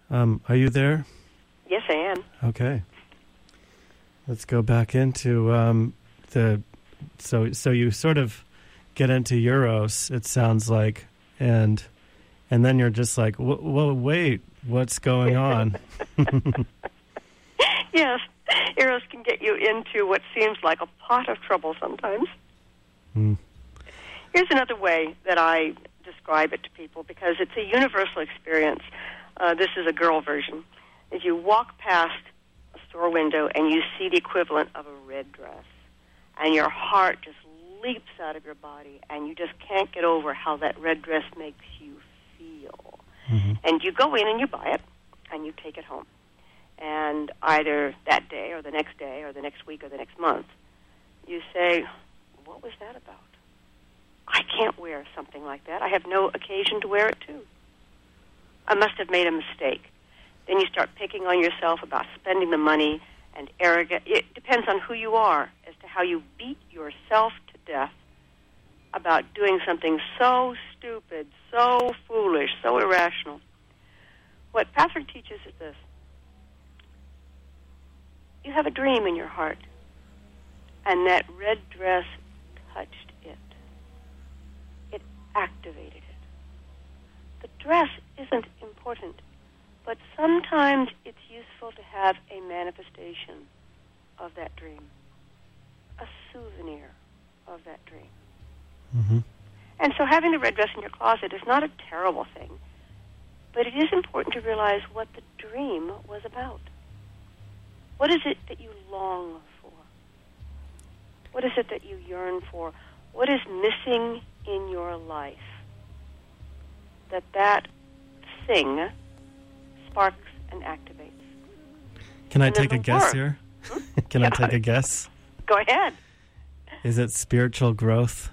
Are you there? Yes, I am. Okay. Let's go back into So you sort of get into Eros, it sounds like, and then you're just like, whoa, wait, what's going on? Yes, Eros can get you into what seems like a pot of trouble sometimes. Mm. Here's another way that I describe it to people, because it's a universal experience. This is a girl version. If you walk past a store window and you see the equivalent of a red dress, and your heart just leaps out of your body, and you just can't get over how that red dress makes you feel. Mm-hmm. And you go in and you buy it, and you take it home. And either that day or the next day or the next week or the next month, you say, what was that about? I can't wear something like that. I have no occasion to wear it, too. I must have made a mistake. Then you start picking on yourself about spending the money and arrogant. It depends on who you are as to how you beat yourself to death about doing something so stupid, so foolish, so irrational. What Patrick teaches is this. You have a dream in your heart, and that red dress touched it. It activated it. The dress isn't important, but sometimes it's useful to have a manifestation of that dream, a souvenir of that dream. Mm-hmm. And so having the red dress in your closet is not a terrible thing, but it is important to realize what the dream was about. What is it that you long for? What is it that you yearn for? What is missing in your life that thing sparks and activates? Can I take a guess here? Can I take a guess? Go ahead. Is it spiritual growth?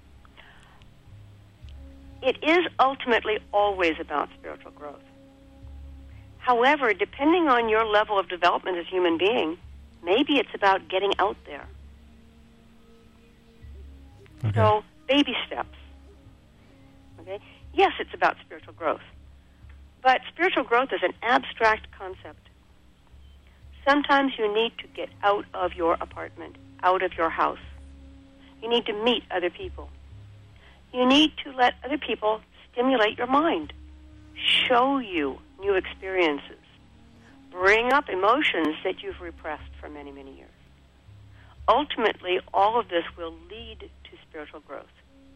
It is ultimately always about spiritual growth. However, depending on your level of development as a human being, maybe it's about getting out there. Okay. So, baby steps. Okay? Yes, it's about spiritual growth. But spiritual growth is an abstract concept. Sometimes you need to get out of your apartment, out of your house. You need to meet other people. You need to let other people stimulate your mind, show you new experiences, bring up emotions that you've repressed for many, many years. Ultimately, all of this will lead to spiritual growth.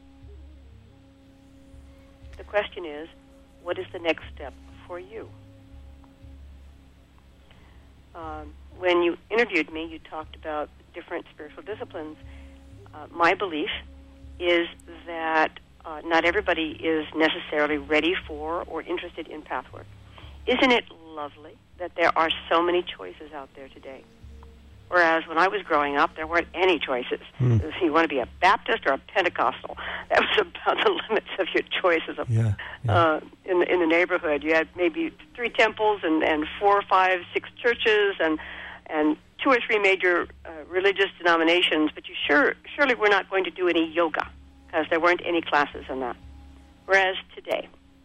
The question is, what is the next step for you? When you interviewed me, you talked about different spiritual disciplines. My belief is that not everybody is necessarily ready for or interested in pathwork. Isn't it lovely that there are so many choices out there today? Whereas when I was growing up, there weren't any choices. You want to be a Baptist or a Pentecostal. That was about the limits of your choices in the neighborhood. You had maybe 3 temples and 4 or 5, 6 churches and 2 or 3 major religious denominations, but you surely were not going to do any yoga because there weren't any classes in that. Whereas today,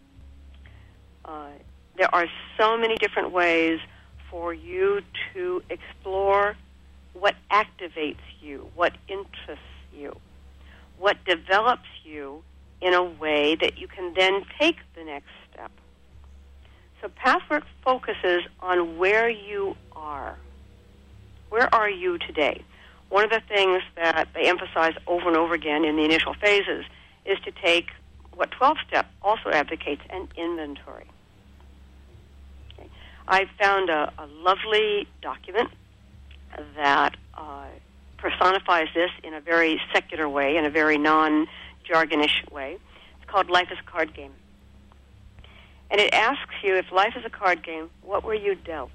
there are so many different ways for you to explore what activates you, what interests you, what develops you in a way that you can then take the next step. So Pathwork focuses on where you are. Where are you today? One of the things that they emphasize over and over again in the initial phases is to take what 12-step also advocates, an inventory. Okay. I found a lovely document that personifies this in a very secular way, in a very non-jargonish way. It's called Life is a Card Game. And it asks you, if life is a card game, what were you dealt?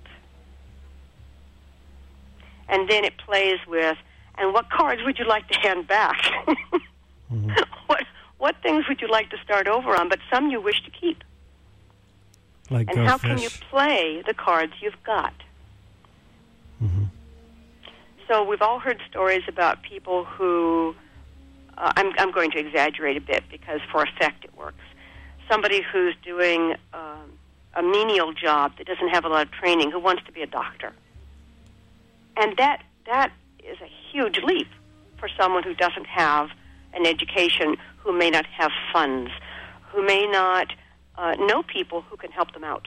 And then it plays with, and what cards would you like to hand back? Mm-hmm. What things would you like to start over on, but some you wish to keep? Like and how can you play the cards you've got? Mm-hmm. So we've all heard stories about people who, I'm going to exaggerate a bit because for effect it works. Somebody who's doing a menial job that doesn't have a lot of training who wants to be a doctor. And that is a huge leap for someone who doesn't have an education, who may not have funds, who may not know people who can help them out.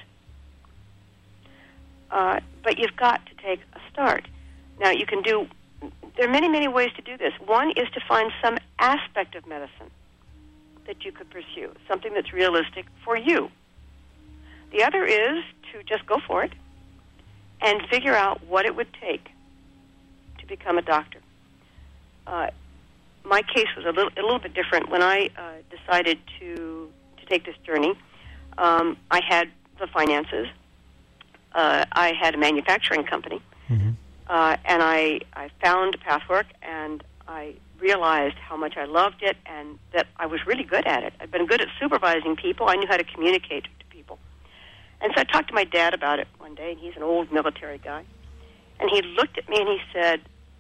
But you've got to take a start. Now, there are many, many ways to do this. One is to find some aspect of medicine that you could pursue, something that's realistic for you. The other is to just go for it and figure out what it would take to become a doctor. My case was a little bit different. When I decided to take this journey, I had the finances. I had a manufacturing company, and I found Pathwork, and I realized how much I loved it and that I was really good at it. I'd been good at supervising people. I knew how to communicate to people. And so I talked to my dad about it one day, and he's an old military guy. And he looked at me and he said,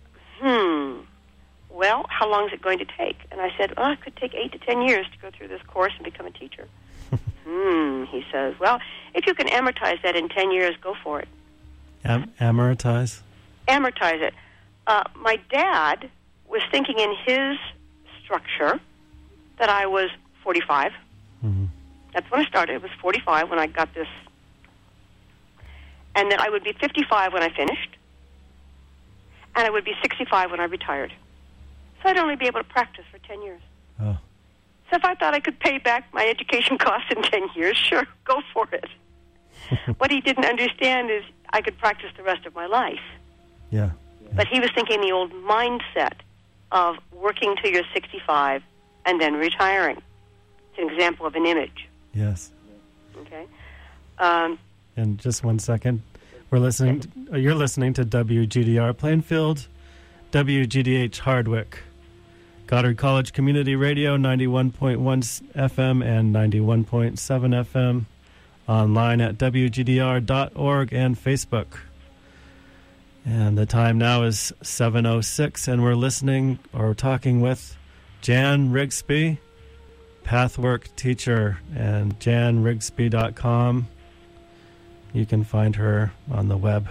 well, how long is it going to take? And I said, it could take 8 to 10 years to go through this course and become a teacher. He says, well, if you can amortize that in 10 years, go for it. Amortize? Amortize it. My dad was thinking in his structure that I was 45. That's when I started. It was 45 when I got this. And that I would be 55 when I finished. And I would be 65 when I retired. So I'd only be able to practice for 10 years. Oh. So if I thought I could pay back my education costs in 10 years, sure, go for it. What he didn't understand is I could practice the rest of my life. Yeah. But he was thinking the old mindset of working till you're 65 and then retiring. It's an example of an image. Yes. Okay. And just 1 second. You're listening to WGDR Plainfield, WGDH Hardwick, Goddard College Community Radio, 91.1 FM and 91.7 FM, online at WGDR.org and Facebook. And the time now is 7:06, and we're listening or talking with Jan Rigsby, Pathwork teacher, and janrigsby.com. You can find her on the web.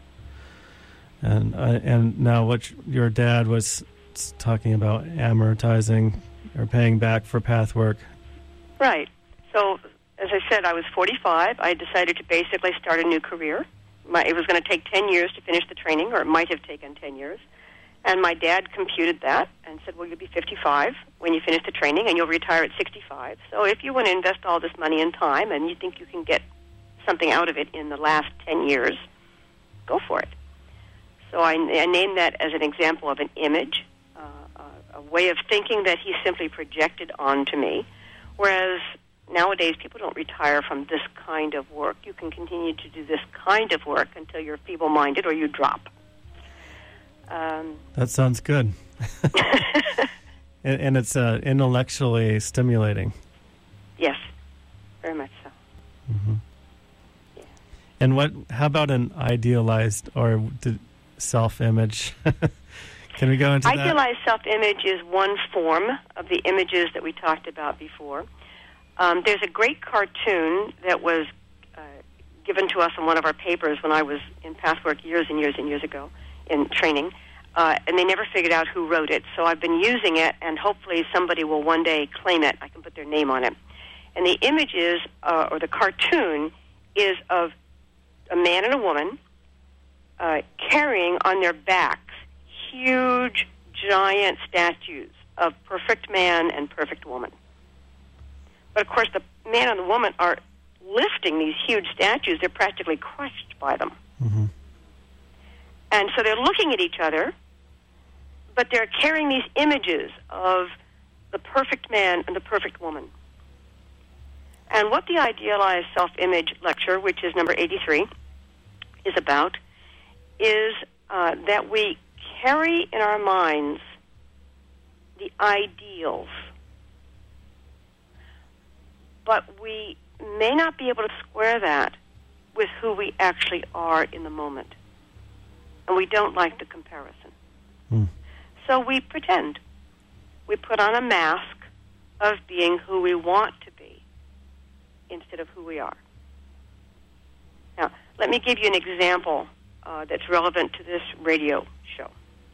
And now what your dad was talking about, amortizing or paying back for Pathwork. Right. So, as I said, I was 45. I decided to basically start a new career. It was going to take 10 years to finish the training, or it might have taken 10 years. And my dad computed that and said, well, you'll be 55 when you finish the training, and you'll retire at 65. So if you want to invest all this money and time, and you think you can get something out of it in the last 10 years, go for it. So I named that as an example of an image, a way of thinking that he simply projected onto me, whereas nowadays people don't retire from this kind of work. You can continue to do this kind of work until you're feeble-minded or you drop. That sounds good. and it's intellectually stimulating. Yes, very much so. Mm-hmm. Yeah. And how about an idealized or self-image? Can we go into that? Idealized self-image is one form of the images that we talked about before. There's a great cartoon that was given to us in one of our papers when I was in Pathwork years and years and years ago in training, and they never figured out who wrote it. So I've been using it, and hopefully somebody will one day claim it. I can put their name on it. And the image is, or the cartoon, is of a man and a woman carrying on their backs huge, giant statues of perfect man and perfect woman. But, of course, the man and the woman are lifting these huge statues. They're practically crushed by them. Mm-hmm. And so they're looking at each other, but they're carrying these images of the perfect man and the perfect woman. And what the Idealized Self-Image lecture, which is number 83, is about, is that we carry in our minds the ideals, but we may not be able to square that with who we actually are in the moment. And we don't like the comparison. So we pretend. We put on a mask of being who we want to be instead of who we are. let me give you an example that's relevant to this radio show.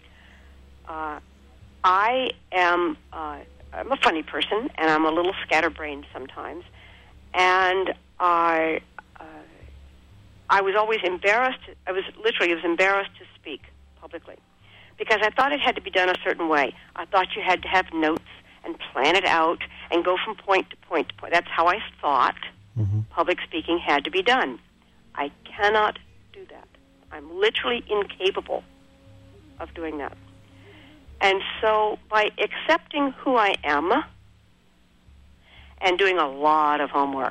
I'm a funny person, and I'm a little scatterbrained sometimes, and I was always embarrassed. I was embarrassed to speak publicly because I thought it had to be done a certain way. I thought you had to have notes and plan it out and go from point to point to point. That's how I thought public speaking had to be done. I cannot do that. I'm literally incapable of doing that. And so by accepting who I am and doing a lot of homework,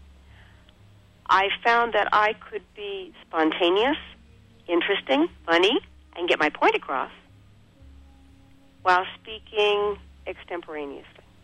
I found that I could be spontaneous, interesting, funny, and get my point across while speaking extemporaneously.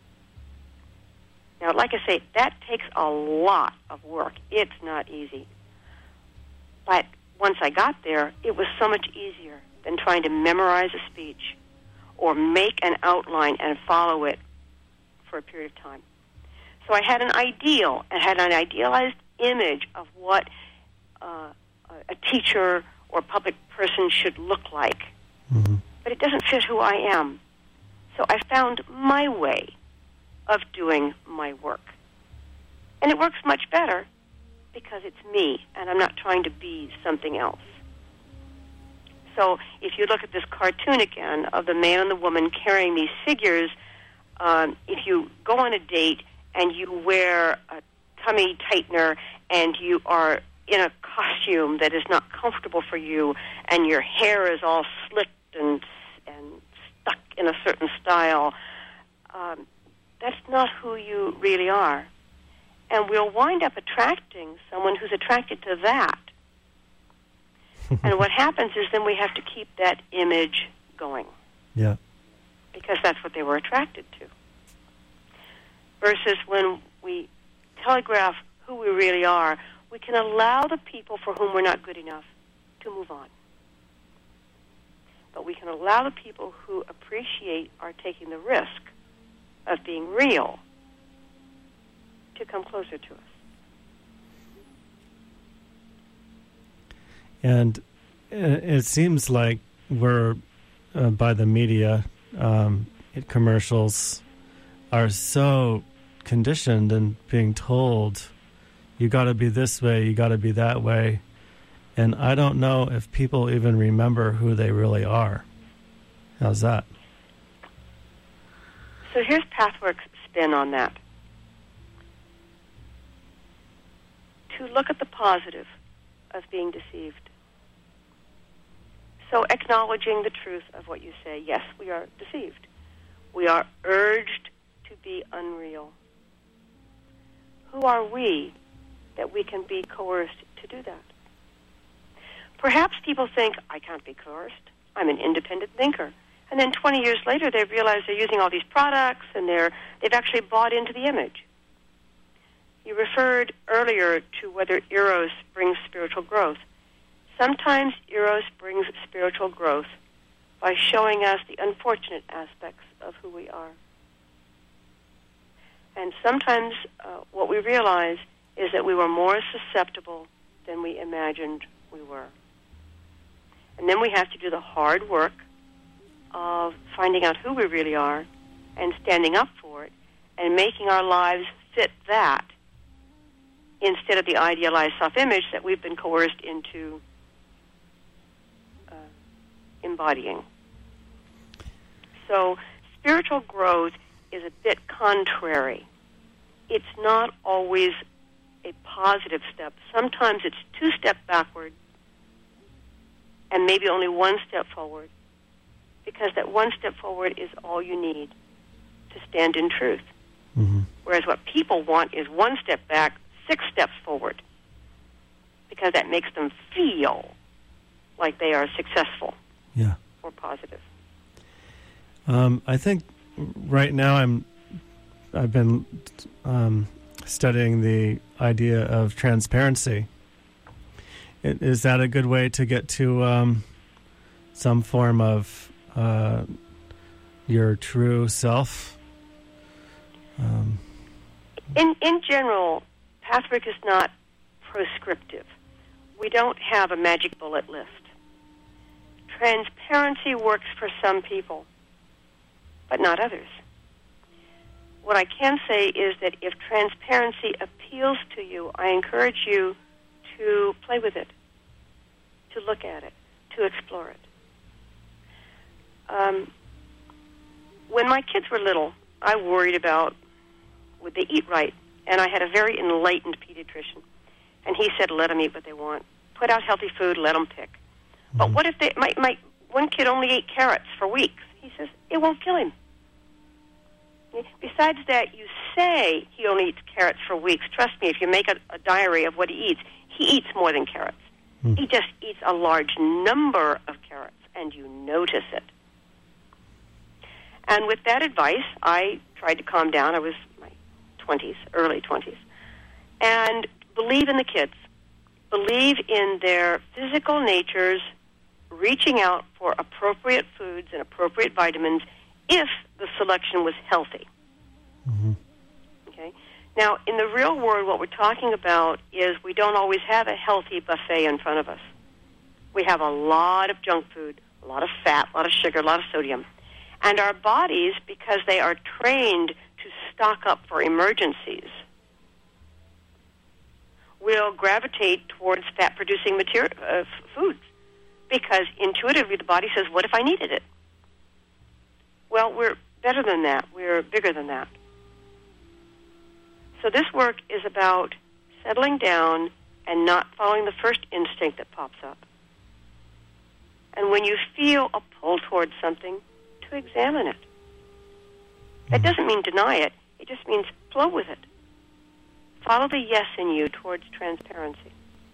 Now, like I say, that takes a lot of work. It's not easy. But once I got there, it was so much easier than trying to memorize a speech or make an outline and follow it for a period of time. So I had an idealized image of what a teacher or public person should look like. But it doesn't fit who I am. So I found my way of doing my work. And it works much better because it's me, and I'm not trying to be something else. So if you look at this cartoon again of the man and the woman carrying these figures, if you go on a date and you wear a tummy tightener and you are in a costume that is not comfortable for you and your hair is all slicked and stuck in a certain style, that's not who you really are. And we'll wind up attracting someone who's attracted to that. And what happens is then we have to keep that image going. Yeah. Because that's what they were attracted to. Versus when we telegraph who we really are, we can allow the people for whom we're not good enough to move on. But we can allow the people who appreciate our taking the risk of being real to come closer to us. And it seems like we're, by the media, commercials are so conditioned and being told, you got to be this way, you got to be that way. And I don't know if people even remember who they really are. How's that? So here's Pathwork's spin on that. To look at the positive of being deceived. So acknowledging the truth of what you say. Yes, we are deceived. We are urged to be unreal. Who are we that we can be coerced to do that? Perhaps people think, I can't be coerced. I'm an independent thinker. And then 20 years later, they realize they're using all these products and they've actually bought into the image. You referred earlier to whether Eros brings spiritual growth. Sometimes Eros brings spiritual growth by showing us the unfortunate aspects of who we are. And sometimes what we realize is that we were more susceptible than we imagined we were. And then we have to do the hard work of finding out who we really are and standing up for it and making our lives fit that instead of the idealized self-image that we've been coerced into embodying. So spiritual growth is a bit contrary. It's not always a positive step. Sometimes it's 2 steps backward and maybe only 1 step forward, because that 1 step forward is all you need to stand in truth. Whereas what people want is 1 step back, 6 steps forward, because that makes them feel like they are successful or positive. I think right now I've been studying the idea of transparency. Is that a good way to get to some form of your true self? In general, Pathwork is not prescriptive. we don't have a magic bullet list. Transparency works for some people, but not others. What I can say is that if transparency appeals to you, I encourage you to play with it, to look at it, to explore it. When my kids were little, I worried about would they eat right, and I had a very enlightened pediatrician, and he said, let them eat what they want. Put out healthy food, let them pick. But what if my one kid only ate carrots for weeks? He says, it won't kill him. Besides that, you say he only eats carrots for weeks. Trust me, if you make a diary of what he eats more than carrots. He just eats a large number of carrots, and you notice it. And with that advice, I tried to calm down. I was in my 20s, early 20s. And believe in the kids. Believe in their physical natures, reaching out for appropriate foods and appropriate vitamins if the selection was healthy. Mm-hmm. Okay. Now, in the real world, what we're talking about is we don't always have a healthy buffet in front of us. We have a lot of junk food, a lot of fat, a lot of sugar, a lot of sodium. And our bodies, because they are trained to stock up for emergencies, will gravitate towards fat-producing foods. Because intuitively the body says, what if I needed it? Well, we're better than that. We're bigger than that. So this work is about settling down and not following the first instinct that pops up. And when you feel a pull towards something, to examine it. That doesn't mean deny it. It just means flow with it. Follow the yes in you towards transparency.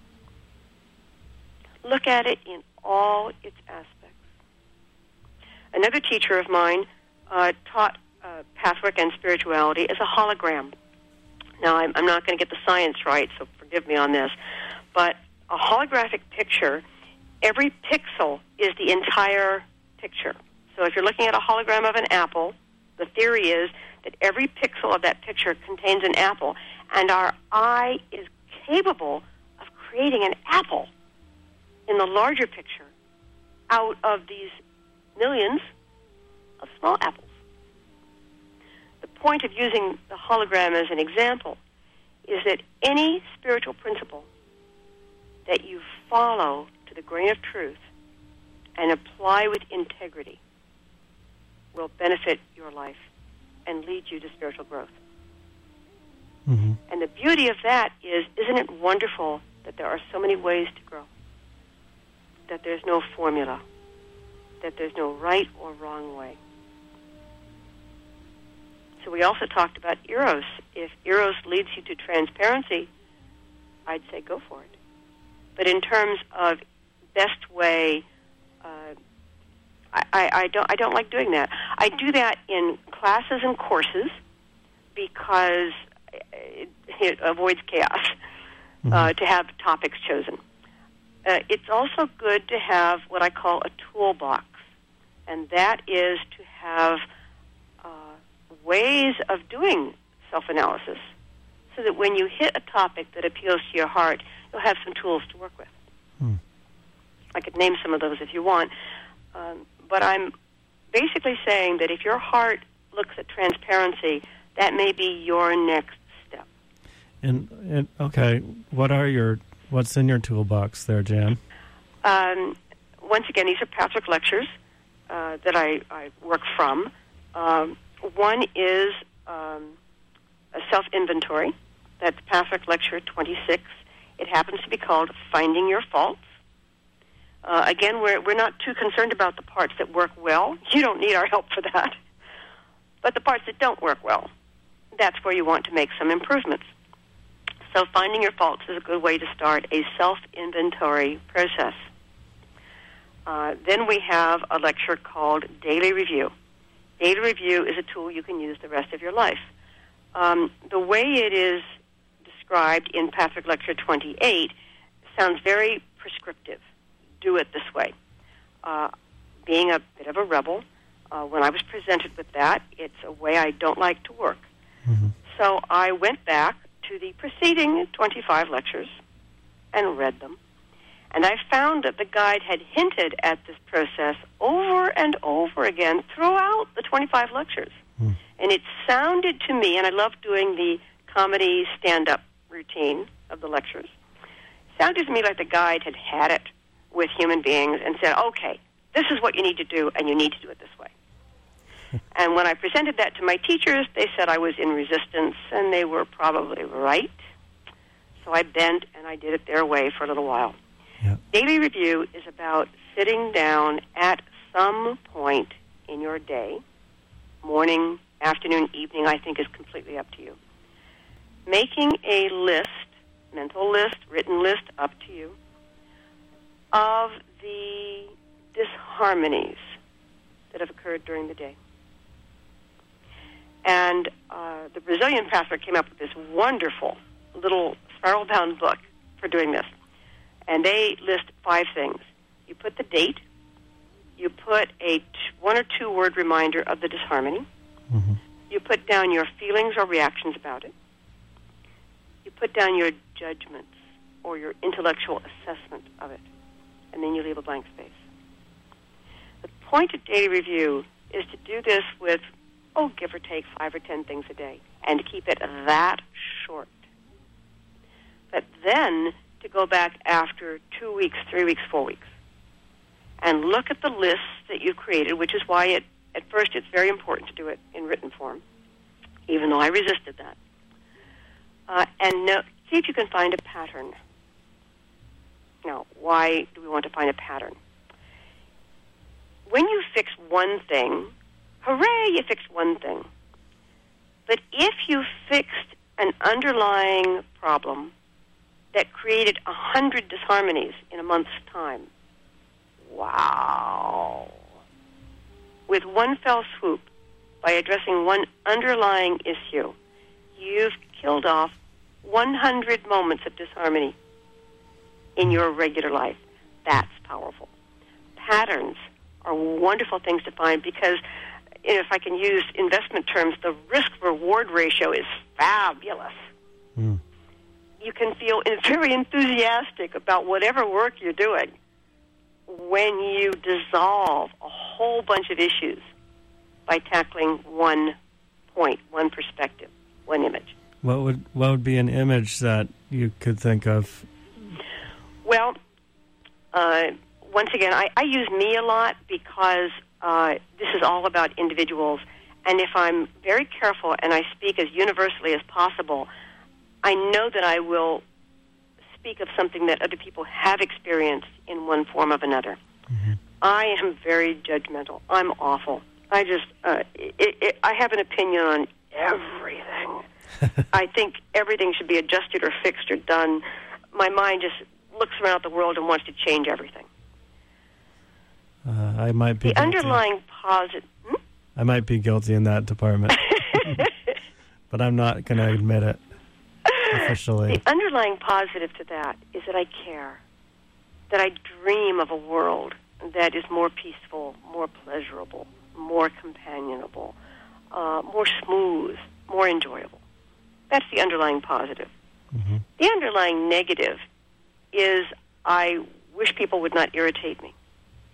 Look at it in all its aspects. Another teacher of mine taught pathwork and spirituality as a hologram. Now, I'm not going to get the science right, so forgive me on this, but a holographic picture, every pixel is the entire picture. So if you're looking at a hologram of an apple, the theory is that every pixel of that picture contains an apple, and our eye is capable of creating an apple in the larger picture out of these millions of small apples. The point of using the hologram as an example is that any spiritual principle that you follow to the grain of truth and apply with integrity will benefit your life and lead you to spiritual growth. Mm-hmm. And the beauty of that is, isn't it wonderful that there are so many ways to grow? That there's no formula, that there's no right or wrong way. So we also talked about Eros. If Eros leads you to transparency, I'd say go for it. But in terms of best way, I don't like doing that. I do that in classes and courses because it avoids chaos to have topics chosen. It's also good to have what I call a toolbox, and that is to have ways of doing self-analysis so that when you hit a topic that appeals to your heart, you'll have some tools to work with. I could name some of those if you want. But I'm basically saying that if your heart looks at transparency, that may be your next step. And okay, what's in your toolbox there, Jan? Once again, these are Pathwork lectures that I work from. One is a self-inventory. That's Pathwork Lecture 26. It happens to be called Finding Your Faults. Again, we're not too concerned about the parts that work well. You don't need our help for that. But the parts that don't work well, that's where you want to make some improvements. So finding your faults is a good way to start a self-inventory process. Then we have a lecture called Daily Review. Daily Review is a tool you can use the rest of your life. The way it is described in Pathwork Lecture 28 sounds very prescriptive. Do it this way. Being a bit of a rebel, when I was presented with that, it's a way I don't like to work. Mm-hmm. So I went back to the preceding 25 lectures and read them And I found that the guide had hinted at this process over and over again throughout the 25 lectures. And it sounded to me, and I love doing the comedy stand-up routine of the lectures, sounded to me like the guide had it with human beings and said, okay, this is what you need to do, and you need to do it this way. And when I presented that to my teachers, they said I was in resistance, and they were probably right. So I bent, and I did it their way for a little while. Yep. Daily review is about sitting down at some point in your day, morning, afternoon, evening, I think is completely up to you, making a list, mental list, written list, up to you, of the disharmonies that have occurred during the day. And the Brazilian pastor came up with this wonderful little spiral-bound book for doing this. And they list 5 things. You put the date. You put a 1 or 2 word reminder of the disharmony. Mm-hmm. You put down your feelings or reactions about it. You put down your judgments or your intellectual assessment of it. And then you leave a blank space. The point of daily review is to do this with, give or take 5 or 10 things a day, and to keep it that short. But then to go back after 2 weeks, 3 weeks, 4 weeks, and look at the lists that you created, which is why at first it's very important to do it in written form, even though I resisted that. See if you can find a pattern. Now, why do we want to find a pattern? When you fix one thing, hooray, you fixed one thing. But if you fixed an underlying problem that created 100 disharmonies in a month's time, wow. With one fell swoop, by addressing one underlying issue, you've killed off 100 moments of disharmony in your regular life. That's powerful. Patterns are wonderful things to find because, if I can use investment terms, the risk-reward ratio is fabulous. Mm. You can feel very enthusiastic about whatever work you're doing when you dissolve a whole bunch of issues by tackling one point, one perspective, one image. What would be an image that you could think of? Well, once again, I use me a lot because this is all about individuals. And if I'm very careful and I speak as universally as possible, I know that I will speak of something that other people have experienced in one form or another. Mm-hmm. I am very judgmental. I'm awful. I just, I have an opinion on everything. I think everything should be adjusted or fixed or done. My mind just looks around the world and wants to change everything. I might be the guilty. Underlying positive. I might be guilty in that department, but I'm not going to admit it officially. The underlying positive to that is that I care, that I dream of a world that is more peaceful, more pleasurable, more companionable, more smooth, more enjoyable. That's the underlying positive. Mm-hmm. The underlying negative is I wish people would not irritate me.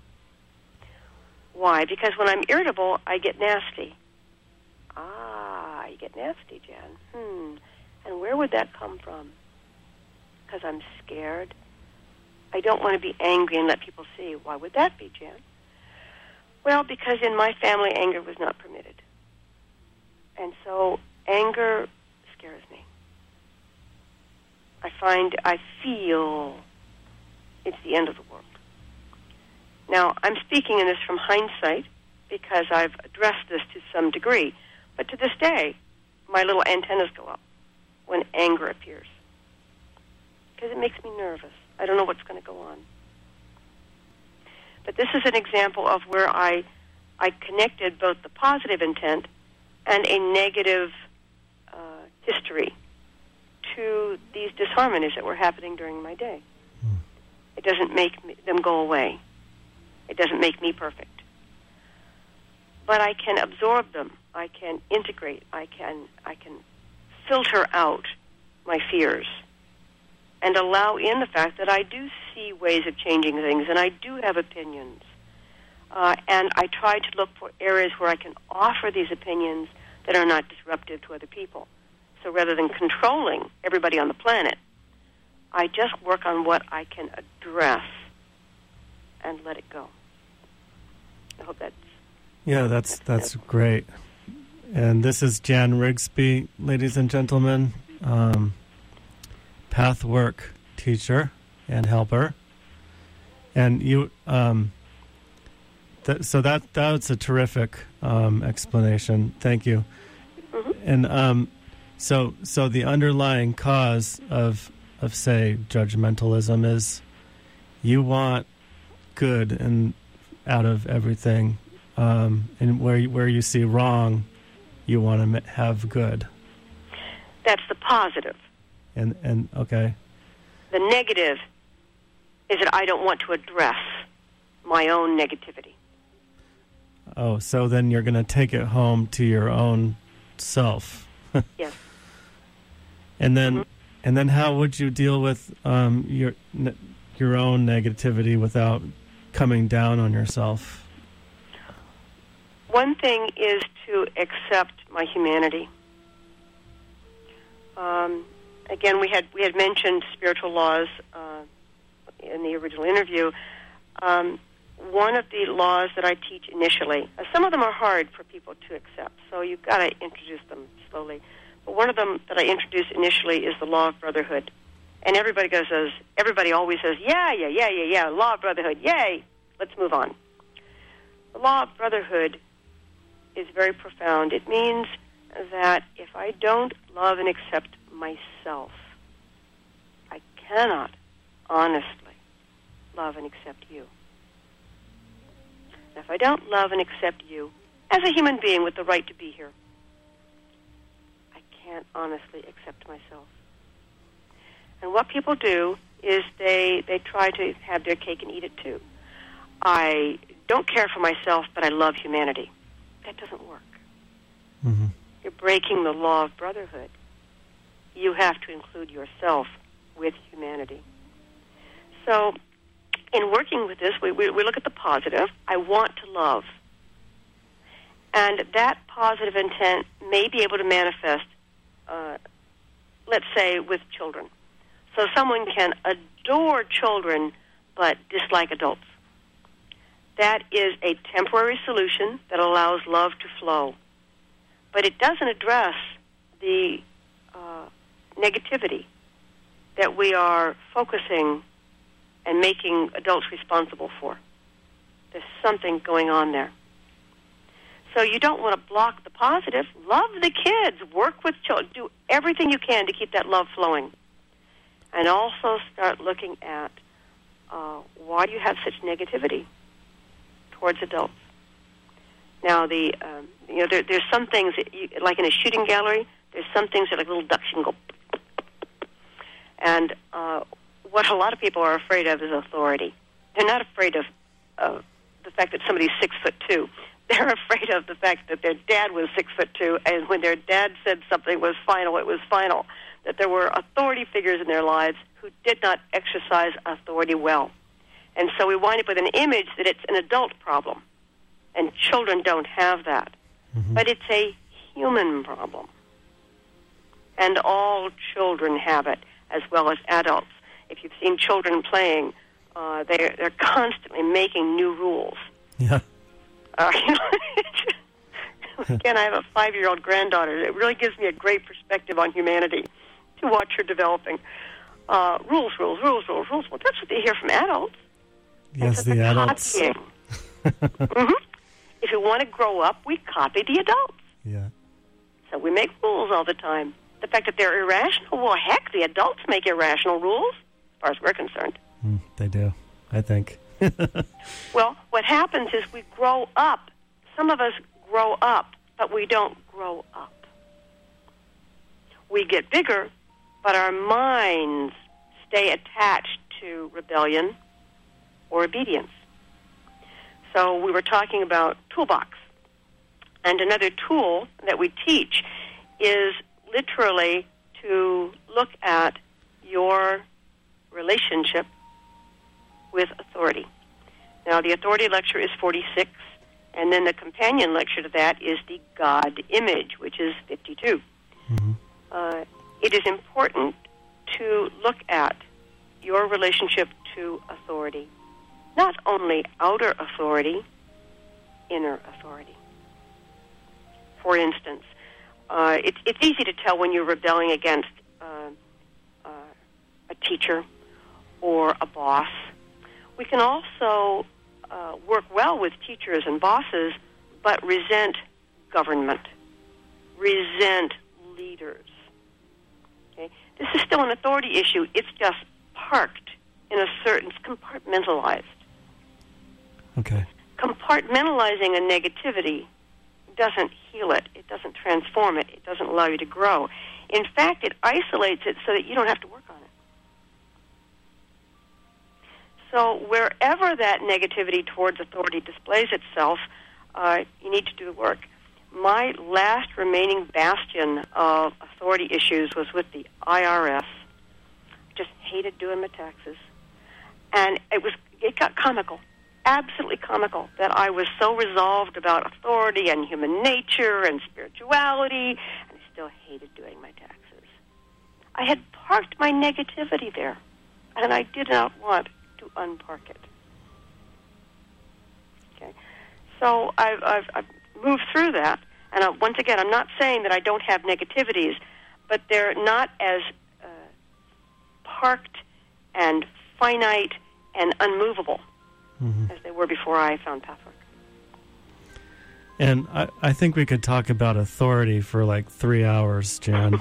Why? Because when I'm irritable, I get nasty. You get nasty, Jan. And where would that come from? Because I'm scared. I don't want to be angry and let people see. Why would that be, Jan? Well, because in my family, anger was not permitted. And so anger scares me. I feel it's the end of the world. Now, I'm speaking in this from hindsight because I've addressed this to some degree. But to this day, my little antennas go up when anger appears because it makes me nervous. I don't know what's going to go on. But this is an example of where I connected both the positive intent and a negative history to these disharmonies that were happening during my day. It doesn't make them go away. It doesn't make me perfect. But I can absorb them. I can integrate. I can filter out my fears and allow in the fact that I do see ways of changing things, and I do have opinions. And I try to look for areas where I can offer these opinions that are not disruptive to other people. So rather than controlling everybody on the planet, I just work on what I can address and let it go. I hope that's... Yeah, that's great. And this is Jan Rigsby, ladies and gentlemen, Pathwork teacher and helper. And you... So that's a terrific explanation. Thank you. Mm-hmm. And so the underlying cause of say judgmentalism is you want good and out of everything, and where you see wrong, you want to have good. That's the positive. And okay. The negative is that I don't want to address my own negativity. Oh, so then you're going to take it home to your own self. Yes. And then how would you deal with your own negativity without coming down on yourself? One thing is to accept my humanity. Again, we had mentioned spiritual laws in the original interview. One of the laws that I teach initially, some of them are hard for people to accept, so you've got to introduce them slowly. But one of them that I introduce initially is the law of brotherhood. And everybody always says, yeah, law of brotherhood, yay, let's move on. The law of brotherhood is very profound. It means that if I don't love and accept myself, I cannot honestly love and accept you. If I don't love and accept you as a human being with the right to be here, I can't honestly accept myself. And what people do is they try to have their cake and eat it too. I don't care for myself, but I love humanity. That doesn't work. Mm-hmm. You're breaking the law of brotherhood. You have to include yourself with humanity. So in working with this, we look at the positive. I want to love. And that positive intent may be able to manifest, let's say, with children. So someone can adore children but dislike adults. That is a temporary solution that allows love to flow. But it doesn't address the negativity that we are focusing and making adults responsible for. There's something going on there. So you don't want to block the positive. Love the kids. Work with children. Do everything you can to keep that love flowing. And also start looking at why do you have such negativity towards adults. Now, there's some things, like in a shooting gallery, there's some things that are like little ducks you can go. And what a lot of people are afraid of is authority. They're not afraid of the fact that somebody's 6'2". They're afraid of the fact that their dad was 6'2", and when their dad said something was final, it was final. That there were authority figures in their lives who did not exercise authority well. And so we wind up with an image that it's an adult problem. And children don't have that. Mm-hmm. But it's a human problem. And all children have it, as well as adults. If you've seen children playing, they're constantly making new rules. Yeah. Again, I have a 5-year-old granddaughter. It really gives me a great perspective on humanity to watch her developing. Rules. Well, that's what they hear from adults. Yes, the adults. Mm-hmm. If you want to grow up, we copy the adults. Yeah. So we make rules all the time. The fact that they're irrational, well, heck, the adults make irrational rules, as far as we're concerned. They do, I think. Well, what happens is we grow up. Some of us grow up, but we don't grow up. We get bigger, but our minds stay attached to rebellion or obedience. So we were talking about toolbox. And another tool that we teach is literally to look at your relationship with authority. Now, the authority lecture is 46, and then the companion lecture to that is the God image, which is 52. Mm-hmm. It is important to look at your relationship to authority, not only outer authority, inner authority. For instance, it's easy to tell when you're rebelling against a teacher or a boss. We can also work well with teachers and bosses, but resent government, resent leaders. Okay? This is still an authority issue. It's just parked in a certain, it's compartmentalized. Okay. Compartmentalizing a negativity doesn't heal it. It doesn't transform it. It doesn't allow you to grow. In fact, it isolates it so that you don't have to work on it. So wherever that negativity towards authority displays itself, you need to do the work. My last remaining bastion of authority issues was with the IRS. I just hated doing my taxes. And it got comical, absolutely comical, that I was so resolved about authority and human nature and spirituality, and I still hated doing my taxes. I had parked my negativity there, and I did not want to unpark it. Okay, so I've moved through that, and once again, I'm not saying that I don't have negativities, but they're not as parked and finite and unmovable as they were before I found Pathwork. And I think we could talk about authority for like 3 hours, Jan.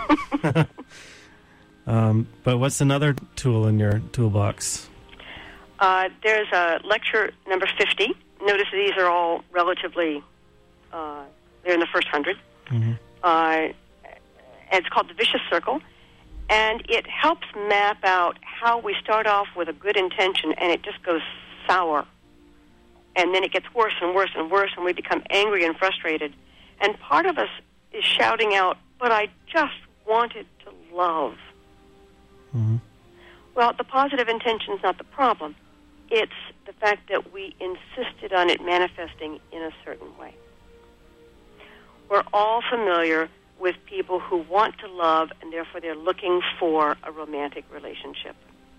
But what's another tool in your toolbox? There's a lecture number 50. Notice these are all relatively, they're in the first 100. Mm-hmm. And it's called The Vicious Circle. And it helps map out how we start off with a good intention and it just goes sour. And then it gets worse and worse and worse and we become angry and frustrated. And part of us is shouting out, but I just wanted to love. Mm-hmm. Well, the positive intention is not the problem. It's the fact that we insisted on it manifesting in a certain way. We're all familiar with people who want to love and therefore they're looking for a romantic relationship.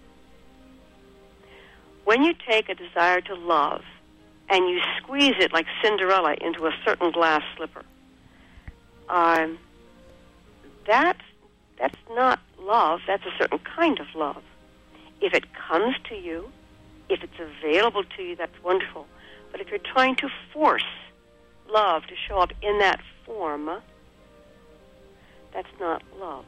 When you take a desire to love and you squeeze it like Cinderella into a certain glass slipper, that's not love. That's a certain kind of love. If it comes to you, if it's available to you, that's wonderful. But if you're trying to force love to show up in that form, that's not love.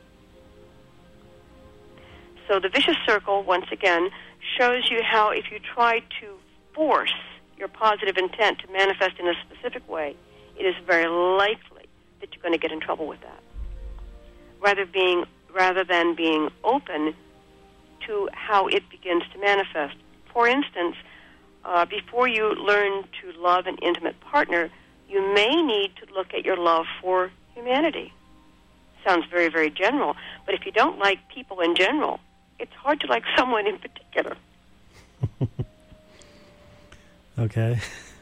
So the vicious circle, once again, shows you how if you try to force your positive intent to manifest in a specific way, it is very likely that you're going to get in trouble with that. Rather than being open to how it begins to manifest. For instance, before you learn to love an intimate partner, you may need to look at your love for humanity. Sounds very, very general, but if you don't like people in general, it's hard to like someone in particular. Okay.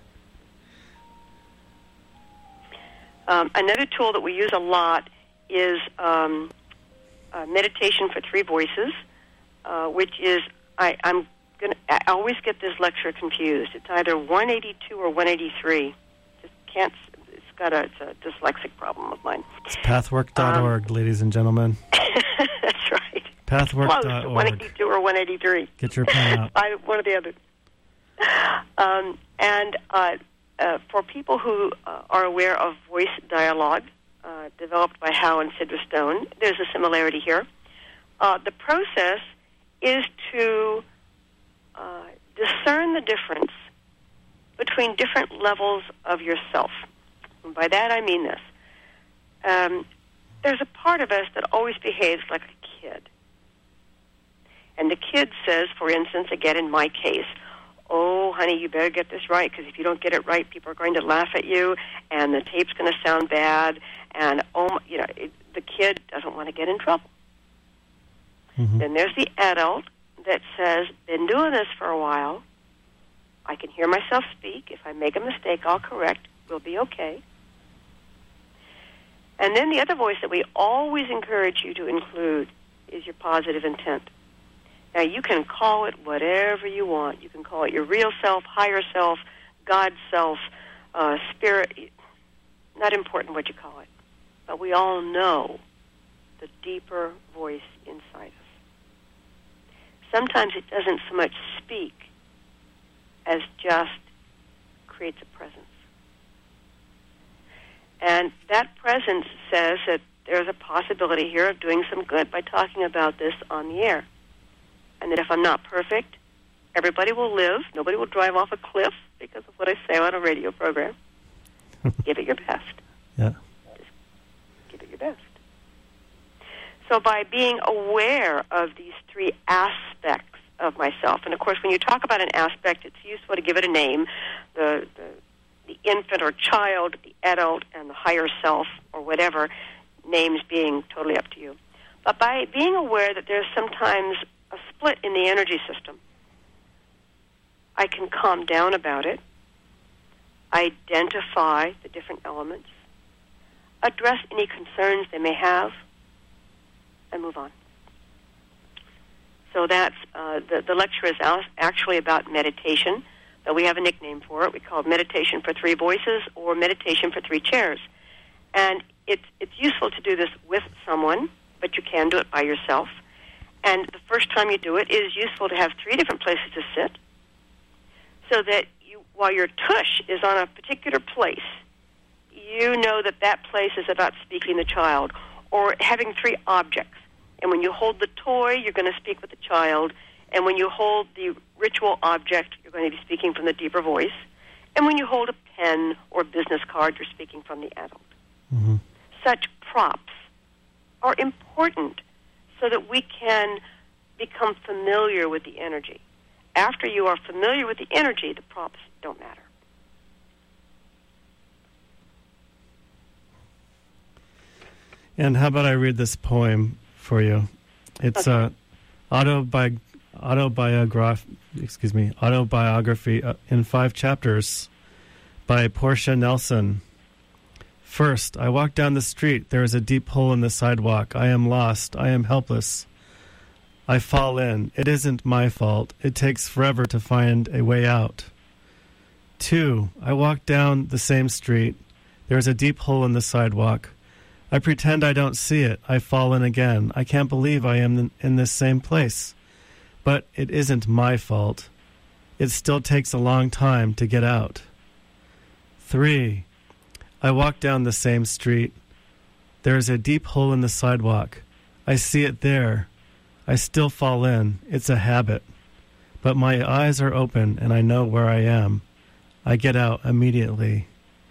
Another tool that we use a lot is meditation for 3 voices, which is, I always get this lecture confused. It's either 182 or 183. Just can't. It's a dyslexic problem of mine. It's pathwork.org, ladies and gentlemen. That's right. Pathwork.org. Close, 182 or 183. Get your pen out. One or the other. For people who are aware of voice dialogue, developed by Howe and Sidra Stone, there's a similarity here. The process is to discern the difference between different levels of yourself. And by that I mean this. There's a part of us that always behaves like a kid. And the kid says, for instance, again in my case, oh, honey, you better get this right, because if you don't get it right, people are going to laugh at you, and the tape's going to sound bad, and, the kid doesn't want to get in trouble. Mm-hmm. Then there's the adult, that says, been doing this for a while. I can hear myself speak. If I make a mistake, I'll correct. We'll be okay. And then the other voice that we always encourage you to include is your positive intent. Now, you can call it whatever you want. You can call it your real self, higher self, God self, spirit. Not important what you call it. But we all know the deeper voice inside us. Sometimes it doesn't so much speak as just creates a presence. And that presence says that there's a possibility here of doing some good by talking about this on the air. And that if I'm not perfect, everybody will live. Nobody will drive off a cliff because of what I say on a radio program. Give it your best. Yeah. Just give it your best. So by being aware of these three aspects of myself, and of course when you talk about an aspect, it's useful to give it a name, the infant or child, the adult, and the higher self, or whatever, names being totally up to you. But by being aware that there's sometimes a split in the energy system, I can calm down about it, identify the different elements, address any concerns they may have, and move on. So that's the lecture is actually about meditation, though we have a nickname for it. We call it Meditation for Three Voices or Meditation for Three Chairs. And it's useful to do this with someone, but you can do it by yourself. And the first time you do it, it is useful to have three different places to sit so that while your tush is on a particular place, you know that that place is about speaking the child, or having three objects. And when you hold the toy, you're going to speak with the child. And when you hold the ritual object, you're going to be speaking from the deeper voice. And when you hold a pen or business card, you're speaking from the adult. Mm-hmm. Such props are important so that we can become familiar with the energy. After you are familiar with the energy, the props don't matter. And how about I read this poem for you? It's okay. Autobiography in 5 chapters by Portia Nelson. First, I walk down the street. There is a deep hole in the sidewalk. I am lost. I am helpless. I fall in. It isn't my fault. It takes forever to find a way out. 2, I walk down the same street. There is a deep hole in the sidewalk. I pretend I don't see it. I fall in again. I can't believe I am in this same place. But it isn't my fault. It still takes a long time to get out. 3, I walk down the same street. There is a deep hole in the sidewalk. I see it there. I still fall in. It's a habit. But my eyes are open and I know where I am. I get out immediately.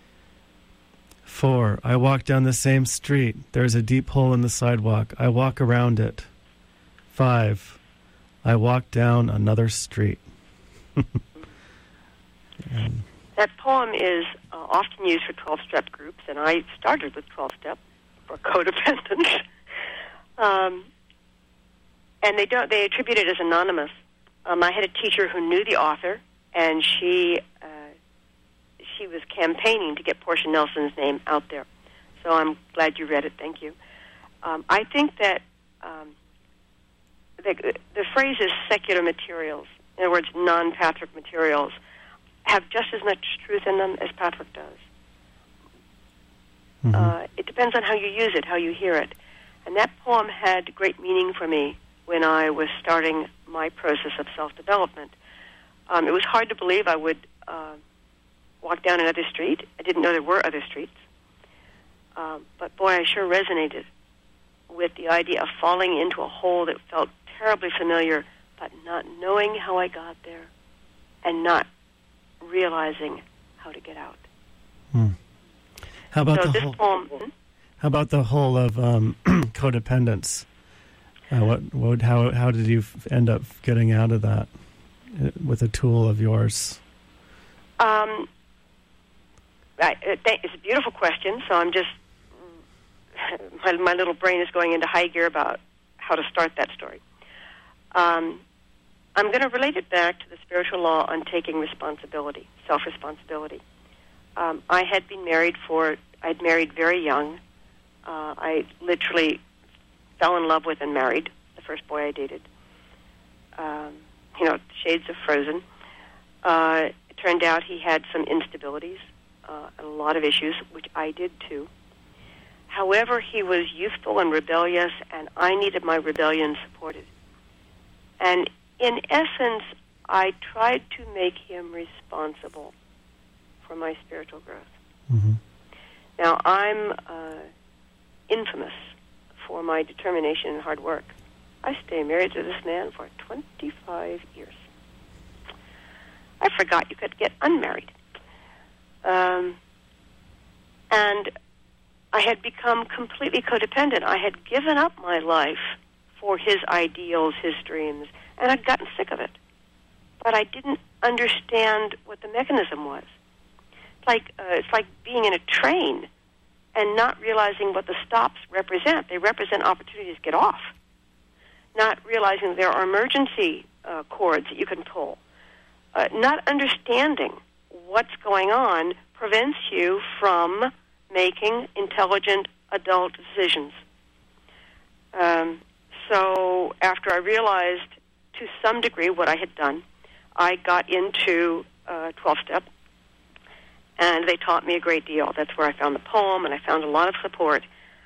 4, I walk down the same street. There's a deep hole in the sidewalk. I walk around it. 5, I walk down another street. That poem is often used for 12-step groups, and I started with 12-step for codependence. And they attribute it as anonymous. I had a teacher who knew the author, and she was campaigning to get Portia Nelson's name out there. So I'm glad you read it. Thank you. I think that the phrase is secular materials, in other words, non-Patrick materials, have just as much truth in them as Patrick does. Mm-hmm. It depends on how you use it, how you hear it. And that poem had great meaning for me when I was starting my process of self-development. It was hard to believe I would walk down another street. I didn't know there were other streets. But boy, I sure resonated with the idea of falling into a hole that felt terribly familiar, but not knowing how I got there and not realizing how to get out. How about so the this whole? Poem, How about the whole of codependence? How did you end up getting out of that with a tool of yours? It's a beautiful question. So I'm just my little brain is going into high gear about how to start that story. I'm going to relate it back to the spiritual law on taking responsibility, self-responsibility. I'd married very young. I literally fell in love with and married the first boy I dated. Shades of Frozen. It turned out he had some instabilities, and a lot of issues, which I did too. However, he was youthful and rebellious, and I needed my rebellion supported. And in essence, I tried to make him responsible for my spiritual growth. Mm-hmm. Now, I'm infamous for my determination and hard work. I stayed married to this man for 25 years. I forgot you could get unmarried. And I had become completely codependent. I had given up my life for his ideals, his dreams, and I'd gotten sick of it. But I didn't understand what the mechanism was. It's like being in a train and not realizing what the stops represent. They represent opportunities to get off. Not realizing there are emergency cords that you can pull. Not understanding what's going on prevents you from making intelligent adult decisions. So after I realized to some degree what I had done, I got into 12-step, and they taught me a great deal. That's where I found the poem, and I found a lot of support.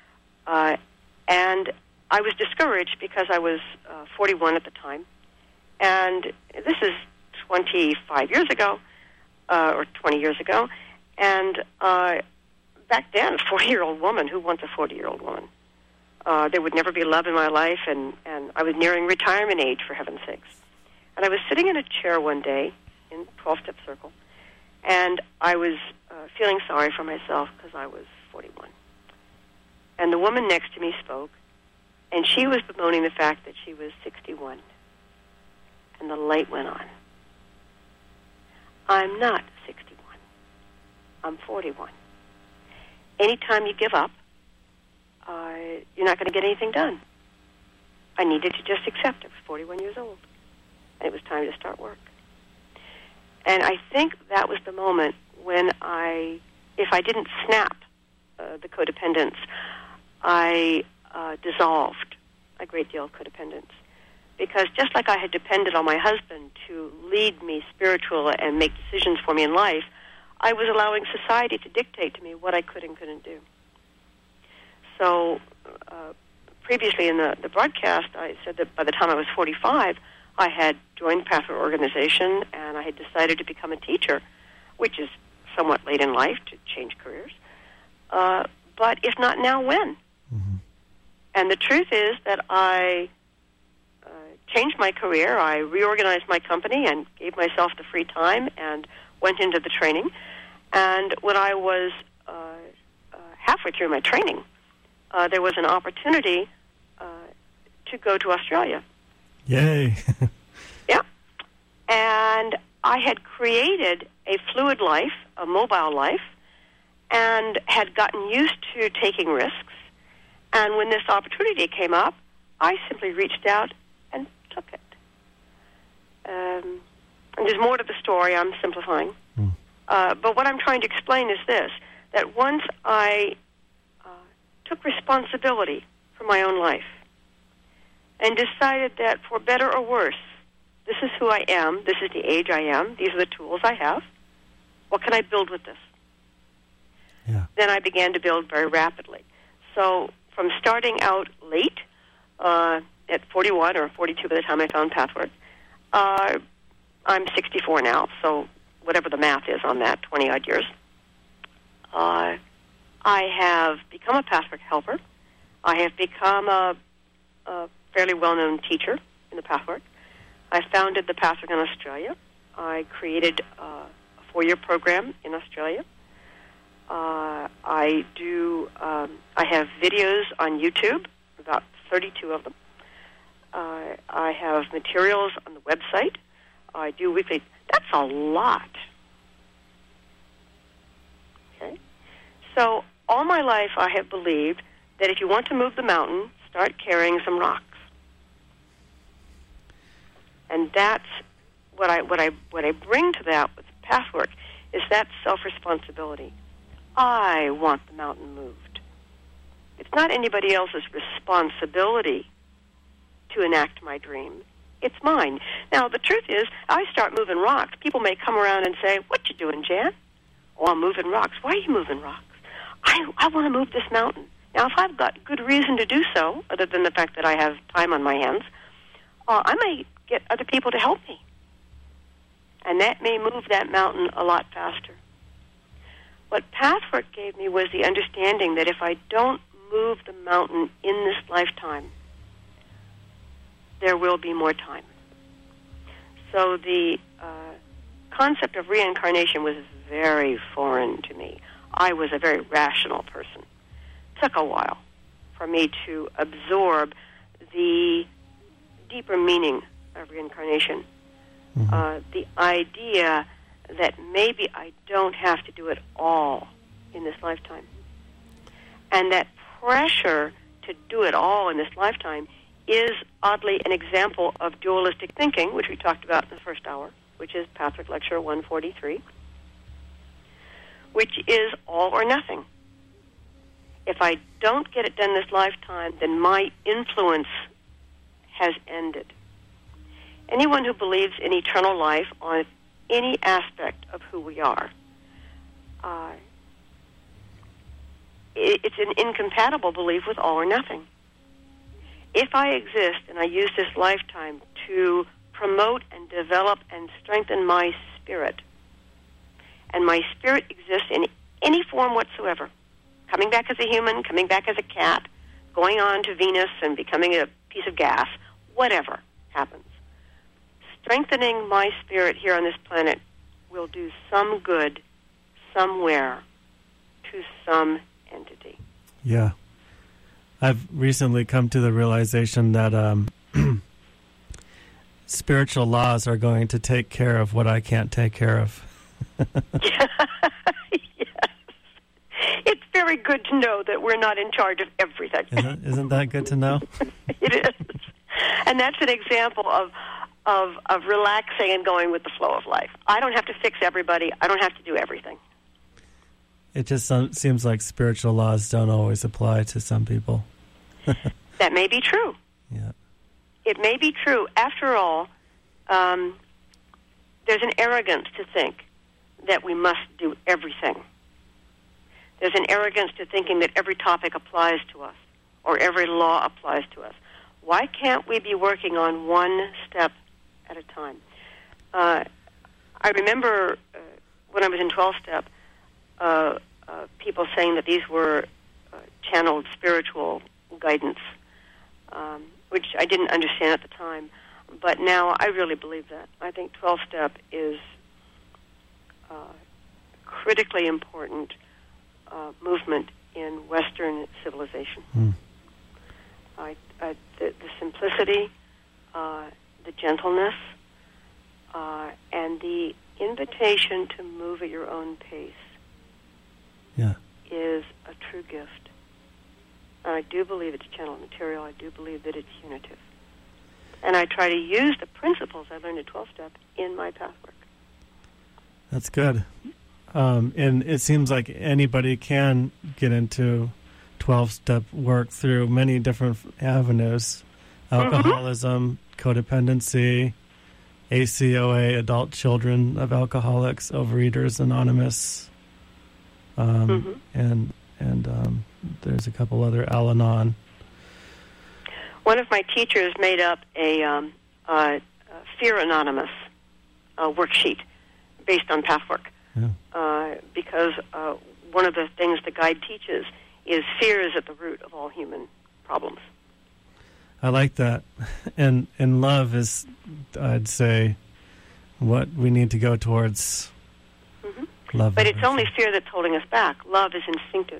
And I was discouraged because I was 41 at the time, and this is 25 years ago, or 20 years ago, and back then, a 40-year-old woman, who wants a 40-year-old woman? There would never be love in my life, and I was nearing retirement age, for heaven's sakes. And I was sitting in a chair one day in 12-step circle, and I was feeling sorry for myself because I was 41. And the woman next to me spoke, and she was bemoaning the fact that she was 61. And the light went on. I'm not 61. I'm 41. Anytime you give up, you're not going to get anything done. I needed to just accept it. I was 41 years old, and it was time to start work. And I think that was the moment when if I didn't snap the codependence, I dissolved a great deal of codependence. Because just like I had depended on my husband to lead me spiritual and make decisions for me in life, I was allowing society to dictate to me what I could and couldn't do. So previously in the broadcast, I said that by the time I was 45, I had joined Pathway Organization, and I had decided to become a teacher, which is somewhat late in life to change careers. But if not now, when? Mm-hmm. And the truth is that I changed my career. I reorganized my company and gave myself the free time and went into the training. And when I was halfway through my training, there was an opportunity to go to Australia. Yay. Yeah. And I had created a fluid life, a mobile life, and had gotten used to taking risks. And when this opportunity came up, I simply reached out and took it. And there's more to the story. I'm simplifying. But what I'm trying to explain is this, that once I took responsibility for my own life and decided that for better or worse, this is who I am, this is the age I am, these are the tools I have, what can I build with this? Yeah. Then I began to build very rapidly. So from starting out late, at 41 or 42 by the time I found Pathwork, I'm 64 now, so whatever the math is on that, 20-odd years. I have become a Pathwork helper. I have become a fairly well-known teacher in the Pathwork. I founded the Pathwork in Australia. I created a 4-year program in Australia. I have videos on YouTube, about 32 of them. I have materials on the website. I do weekly. That's a lot. Okay? So all my life I have believed that if you want to move the mountain, start carrying some rocks. And that's what I bring to that with pathwork is that self-responsibility. I want the mountain moved. It's not anybody else's responsibility to enact my dream. It's mine. Now, the truth is, I start moving rocks. People may come around and say, "What you doing, Jan?" "Oh, I'm moving rocks." "Why are you moving rocks?" I want to move this mountain. Now, if I've got good reason to do so, other than the fact that I have time on my hands, I may get other people to help me. And that may move that mountain a lot faster. What pathwork gave me was the understanding that if I don't move the mountain in this lifetime, there will be more time. So the concept of reincarnation was very foreign to me. I was a very rational person. It took a while for me to absorb the deeper meaning of reincarnation. The idea that maybe I don't have to do it all in this lifetime. And that pressure to do it all in this lifetime is oddly an example of dualistic thinking, which we talked about in the first hour, which is Pathwork Lecture 143, which is all or nothing. If I don't get it done this lifetime, then my influence has ended. Anyone who believes in eternal life on any aspect of who we are, it's an incompatible belief with all or nothing. If I exist and I use this lifetime to promote and develop and strengthen my spirit, and my spirit exists in any form whatsoever, coming back as a human, coming back as a cat, going on to Venus and becoming a piece of gas, whatever happens, strengthening my spirit here on this planet will do some good somewhere to some entity. Yeah. I've recently come to the realization that spiritual laws are going to take care of what I can't take care of. Yes. It's very good to know that we're not in charge of everything. Isn't that good to know? It is. And that's an example of relaxing and going with the flow of life. I don't have to fix everybody. I don't have to do everything. It just seems like spiritual laws don't always apply to some people. That may be true. Yeah. It may be true. After all, there's an arrogance to think that we must do everything. There's an arrogance to thinking that every topic applies to us or every law applies to us. Why can't we be working on one step at a time? I remember when I was in 12-step, people saying that these were channeled spiritual guidance, which I didn't understand at the time. But now I really believe that. I think 12-step is critically important movement in Western civilization. The simplicity, the gentleness, and the invitation to move at your own pace is a true gift. I do believe it's channeled material. I do believe that it's unitive. And I try to use the principles I learned at 12-step in my pathwork. That's good. And it seems like anybody can get into 12-step work through many different avenues. Alcoholism, codependency, ACOA, Adult Children of Alcoholics, Overeaters Anonymous, and there's a couple other, Al-Anon. One of my teachers made up a Fear Anonymous worksheet based on pathwork. Because one of the things the guide teaches is fear is at the root of all human problems. I like that. And love is, I'd say, what we need to go towards. Love. But it's only fear that's holding us back. Love is instinctive.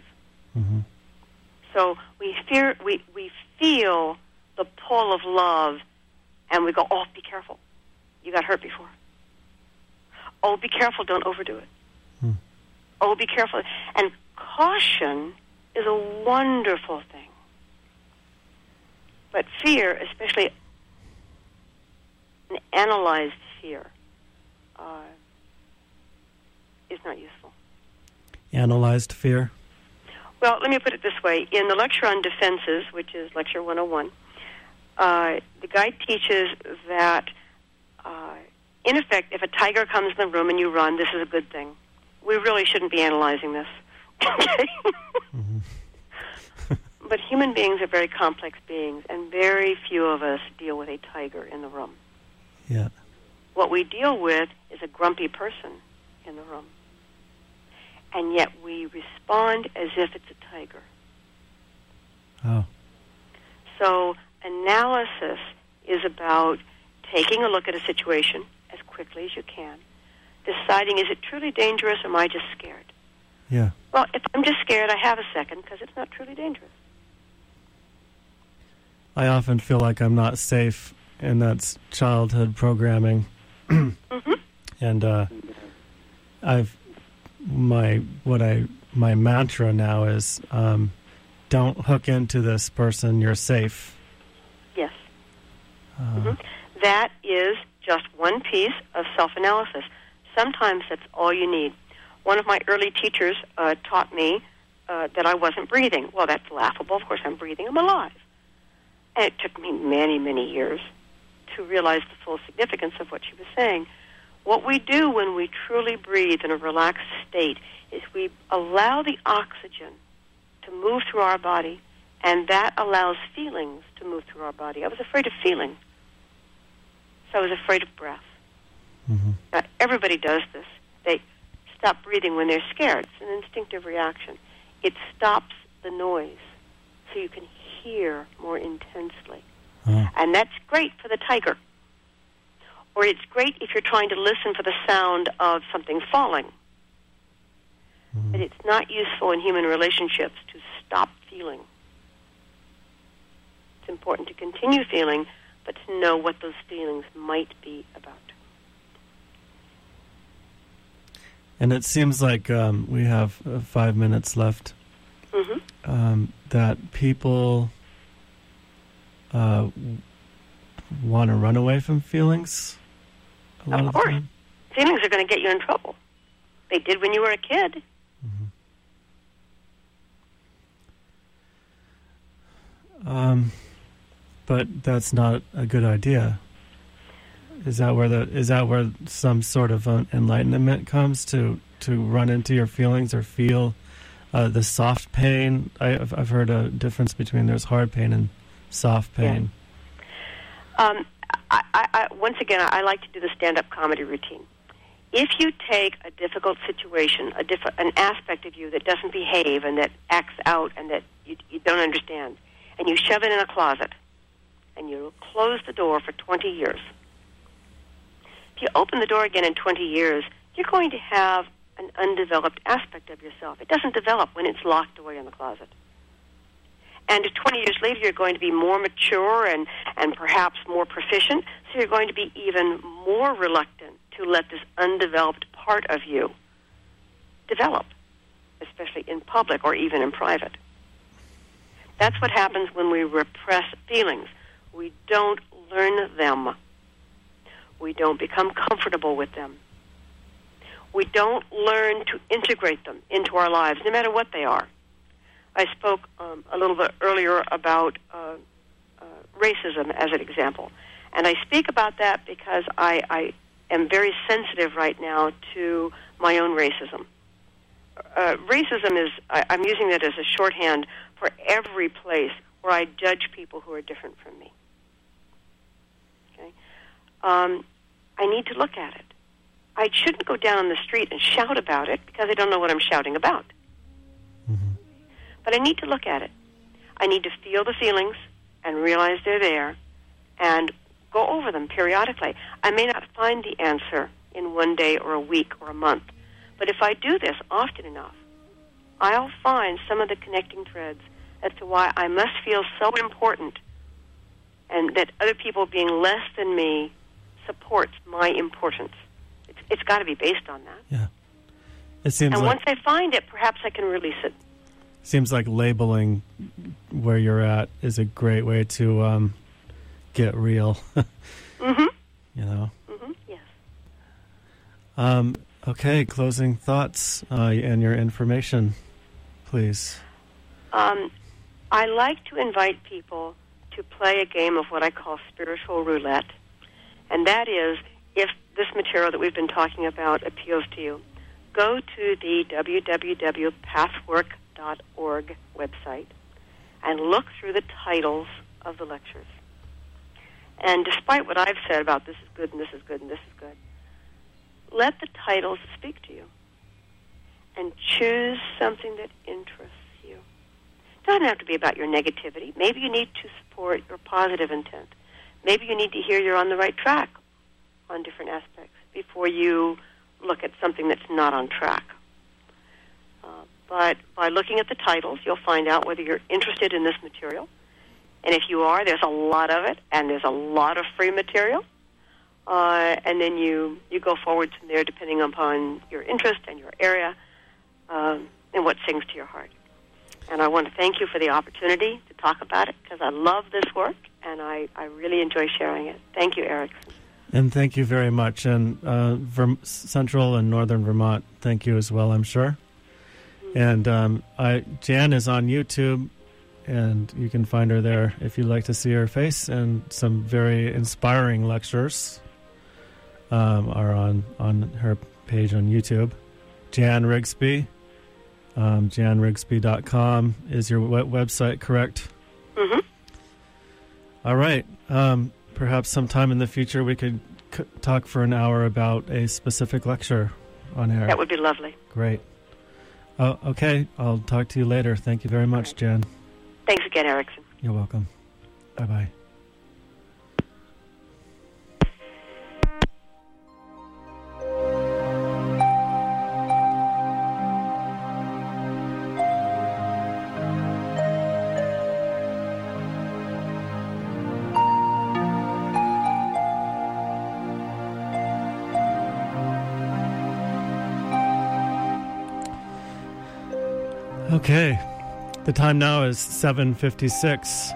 So we feel the pull of love, and we go, oh, be careful. You got hurt before. Oh, be careful, don't overdo it. Oh, be careful. And caution is a wonderful thing. But fear, especially an analyzed fear is not useful. Analyzed fear? Well, let me put it this way. In the lecture on defenses, which is Lecture 101, the guy teaches that, in effect, if a tiger comes in the room and you run, this is a good thing. We really shouldn't be analyzing this. Mm-hmm. But human beings are very complex beings, and very few of us deal with a tiger in the room. Yeah. What we deal with is a grumpy person in the room. And yet we respond as if it's a tiger. Oh. So analysis is about taking a look at a situation as quickly as you can, deciding, is it truly dangerous or am I just scared? Yeah. Well, if I'm just scared, I have a second because it's not truly dangerous. I often feel like I'm not safe, and that's childhood programming. Mm-hmm. And my mantra now is, don't hook into this person. You're safe. Yes. That is just one piece of self-analysis. Sometimes that's all you need. One of my early teachers taught me that I wasn't breathing. Well, that's laughable. Of course I'm breathing. I'm alive. And it took me many, many years to realize the full significance of what she was saying. What we do when we truly breathe in a relaxed state is we allow the oxygen to move through our body, and that allows feelings to move through our body. I was afraid of feeling, so I was afraid of breath. Mm-hmm. Now, everybody does this. They stop breathing when they're scared. It's an instinctive reaction. It stops the noise, so you can hear more intensely. And that's great for the tiger. Or it's great if you're trying to listen for the sound of something falling. Mm-hmm. But it's not useful in human relationships to stop feeling. It's important to continue feeling, but to know what those feelings might be about. And it seems like we have 5 minutes left. Mm-hmm. That people want to run away from feelings a lot of the time. Feelings are going to get you in trouble. They did when you were a kid. Mm-hmm. But that's not a good idea. Is that where some sort of enlightenment comes to run into your feelings or feel the soft pain? I've heard a difference between there's hard pain and soft pain. Yeah. Once again, I like to do the stand-up comedy routine. If you take a difficult situation, an aspect of you that doesn't behave and that acts out and that you don't understand, and you shove it in a closet, and you close the door for 20 years, if you open the door again in 20 years, you're going to have an undeveloped aspect of yourself. It doesn't develop when it's locked away in the closet. And 20 years later, you're going to be more mature and perhaps more proficient, so you're going to be even more reluctant to let this undeveloped part of you develop, especially in public or even in private. That's what happens when we repress feelings. We don't learn them. We don't become comfortable with them. We don't learn to integrate them into our lives, no matter what they are. I spoke a little bit earlier about racism as an example. And I speak about that because I am very sensitive right now to my own racism. Racism is, I'm using that as a shorthand for every place where I judge people who are different from me. Okay? I need to look at it. I shouldn't go down the street and shout about it because I don't know what I'm shouting about. Mm-hmm. But I need to look at it. I need to feel the feelings and realize they're there and go over them periodically. I may not find the answer in one day or a week or a month, but if I do this often enough, I'll find some of the connecting threads as to why I must feel so important and that other people being less than me supports my importance. It's got to be based on that. Yeah. It seems and once I find it, perhaps I can release it. Seems like labeling where you're at is a great way to get real. Mm-hmm. Yes. Okay, closing thoughts and your information, please. I like to invite people to play a game of what I call spiritual roulette. And that is, if this material that we've been talking about appeals to you, go to the www.pathwork.org website and look through the titles of the lectures. And despite what I've said about this is good and this is good and this is good, let the titles speak to you and choose something that interests you. It doesn't have to be about your negativity. Maybe you need to support your positive intent. Maybe you need to hear you're on the right track on different aspects before you look at something that's not on track. But by looking at the titles, you'll find out whether you're interested in this material. And if you are, there's a lot of it, and there's a lot of free material. And then you go forward from there depending upon your interest and your area and what sings to your heart. And I want to thank you for the opportunity to talk about it because I love this work, and I really enjoy sharing it. Thank you, Erickson. And thank you very much. And Central and Northern Vermont, thank you as well, I'm sure. And Jan is on YouTube, and you can find her there if you'd like to see her face. And some very inspiring lectures are on her page on YouTube. Jan Rigsby. JanRigsby.com is your website, correct? Mm-hmm. All right. Perhaps sometime in the future we could talk for an hour about a specific lecture on air. That would be lovely. Great. Okay. I'll talk to you later. Thank you very much, Jan. Thanks again, Erickson. You're welcome. Bye-bye. Okay, the time now is 7:56.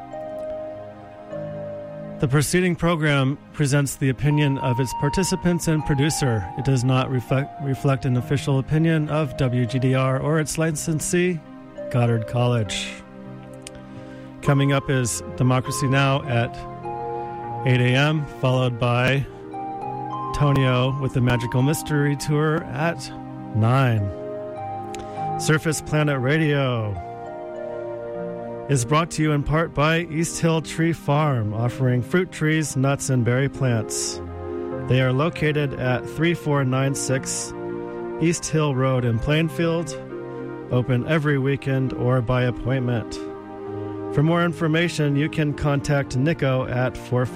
The preceding program presents the opinion of its participants and producer. It does not reflect an official opinion of WGDR or its licensee, Goddard College. Coming up is Democracy Now! At 8 a.m., followed by Tonio with the Magical Mystery Tour at 9. Surface Planet Radio is brought to you in part by East Hill Tree Farm, offering fruit trees, nuts, and berry plants. They are located at 3496 East Hill Road in Plainfield, open every weekend or by appointment. For more information, you can contact Nico at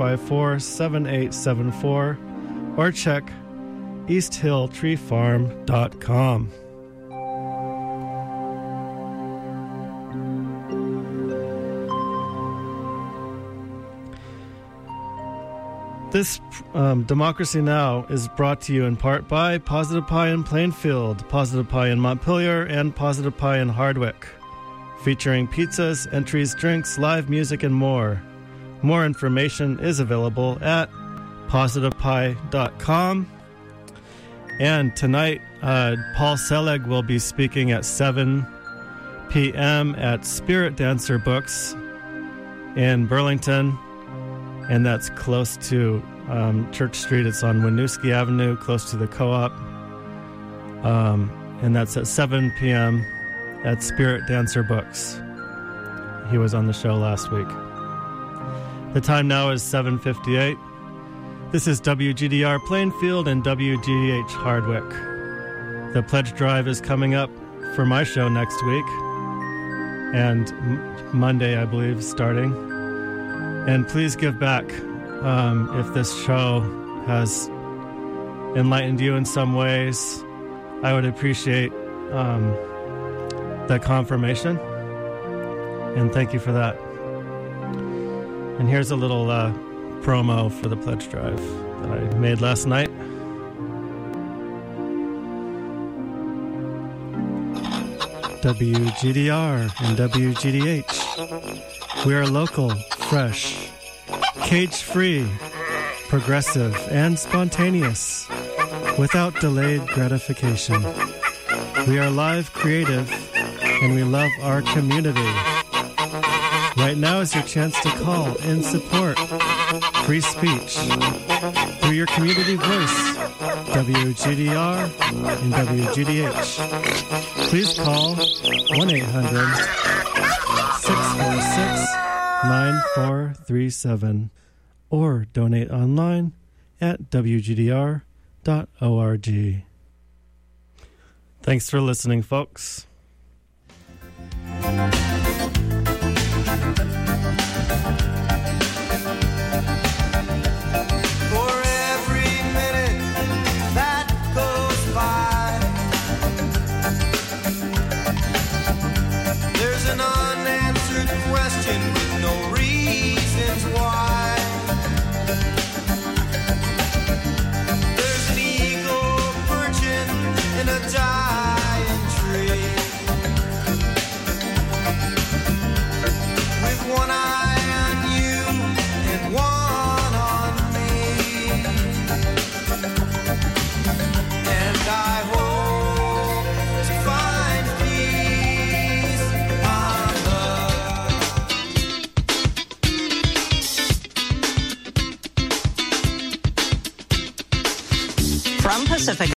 454-7874 or check easthilltreefarm.com. This Democracy Now! Is brought to you in part by Positive Pie in Plainfield, Positive Pie in Montpelier, and Positive Pie in Hardwick, featuring pizzas, entries, drinks, live music, and more. More information is available at positivepie.com. And tonight, Paul Selig will be speaking at 7 p.m. at Spirit Dancer Books in Burlington. And that's close to Church Street. It's on Winooski Avenue, close to the co-op. And that's at 7 p.m. at Spirit Dancer Books. He was on the show last week. The time now is 7:58. This is WGDR Plainfield and WGDH Hardwick. The pledge drive is coming up for my show next week. And Monday, I believe, starting. And please give back if this show has enlightened you in some ways. I would appreciate that confirmation. And thank you for that. And here's a little promo for the pledge drive that I made last night. WGDR and WGDH. We are local, fresh, cage-free, progressive, and spontaneous, without delayed gratification. We are live, creative, and we love our community. Right now is your chance to call and support free speech through your community voice, WGDR and WGDH. Please call 1-800-646-9437 or donate online at WGDR.org. Thanks for listening, folks. From Pacific